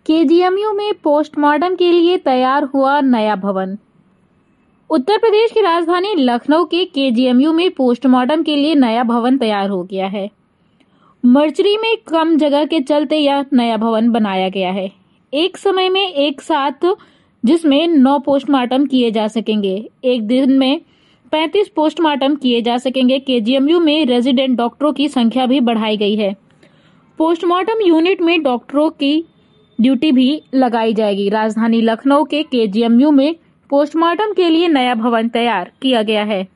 KGMU में postmortem के लिए तैयार हुआ नया भवन। उत्तर प्रदेश की राजधानी लखनऊ के केजीएमयू में पोस्टमार्टम के लिए नया भवन तैयार हो गया है। मर्चरी में कम जगह के चलते यह नया भवन बनाया गया है। एक समय में एक साथ जिसमें 9 पोस्टमार्टम किए जा सकेंगे। एक दिन में 35 पोस्टमार्टम किए जा सकेंगे। केजीएमयू में रेजिडेंट डॉक्टरों की संख्या भी बढ़ाई गई है। पोस्टमार्टम यूनिट में डॉक्टरों की ड्यूटी भी लगाई जाएगी। राजधानी लखनऊ के केजीएमयू में पोस्टमार्टम के लिए नया भवन तैयार किया गया है।